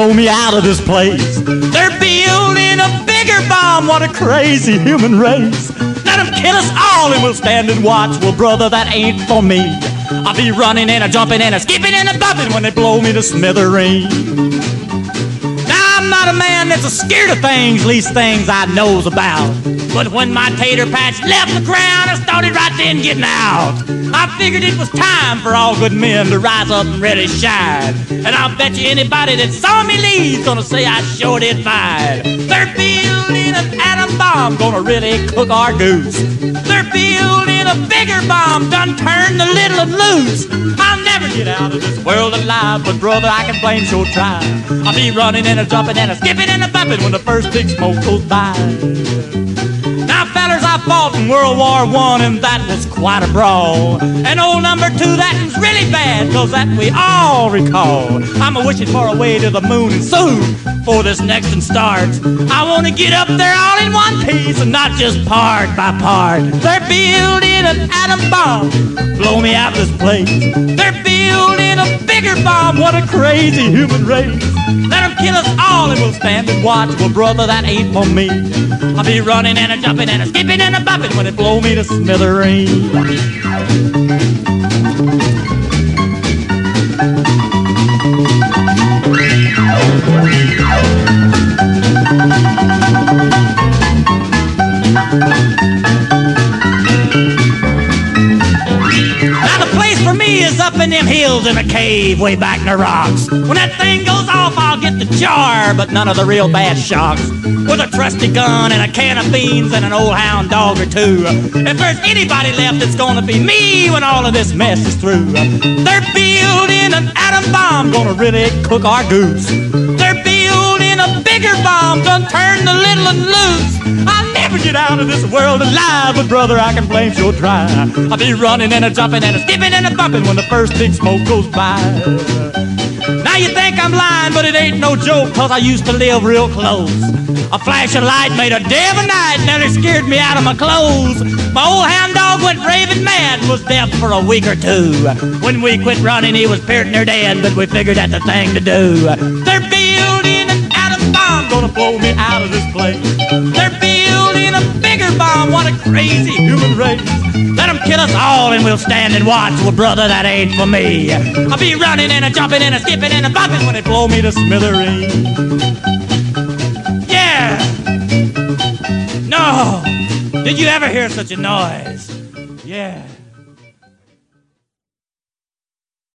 blow me out of this place. They're building a bigger bomb, what a crazy human race. Let them kill us all and we'll stand and watch. Well, brother, that ain't for me. I'll be running and a jumping and a skipping and a bumping when they blow me to smithereens. Now, I'm not a man that's scared of things, least things I knows about. But when my tater patch left the ground, I started right then getting out. I figured it was time for all good men to rise up and really shine. And I'll bet you anybody that saw me leave gonna say I sure did fine. They're building an atom bomb, gonna really cook our goose. They're building a bigger bomb, done turn the little and loose. I'll never get out of this world alive, but brother, I can blame sure try. I'll be running and a jumping and a skipping and a bumping when the first big smoke goes by. Now, fellers, I fought in World War I, and that was quite a brawl. And old number 2, that was really bad, cause that we all recall. I'm a-wishing for a way to the moon, and soon, before this next one starts, I wanna get up there all in one piece, and not just part by part. They're building an atom bomb, blow me out of this place. They're building a bigger bomb, what a crazy human race. Let them kill us all and we'll stand and watch. Well, brother, that ain't for me. I'll be running and a jumping and a skipping and a bumping when it blow me to smithereens. Now the place for me is up in them hills in a cave way back in the rocks. When that thing goes off, I'll get the jar, but none of the real bad shocks. With a trusty gun and a can of beans and an old hound dog or two. If there's anybody left, it's gonna be me when all of this mess is through. They're building an atom bomb, gonna really cook our goose. They're building a bigger bomb, done turn the little and loose. I'll never get out of this world alive, but brother, I can blame sure try. I'll be running and a jumping and a skipping and a bumping when the first big smoke goes by. Now you think I'm lying, but it ain't no joke, cause I used to live real close. A flash of light made a day of a night, nearly scared me out of my clothes. My old hound dog went raving mad, was deaf for a week or two. When we quit running, he was peerting or dead, but we figured that's the thing to do. They're building an atom bomb, gonna blow me out of this place. They're building a bigger bomb, what a crazy human race. Let them kill us all and we'll stand and watch. Well, brother, that ain't for me. I'll be running and a jumping and a skipping and a bumping when they blow me to smithereens. Yeah! No! Did you ever hear such a noise? Yeah.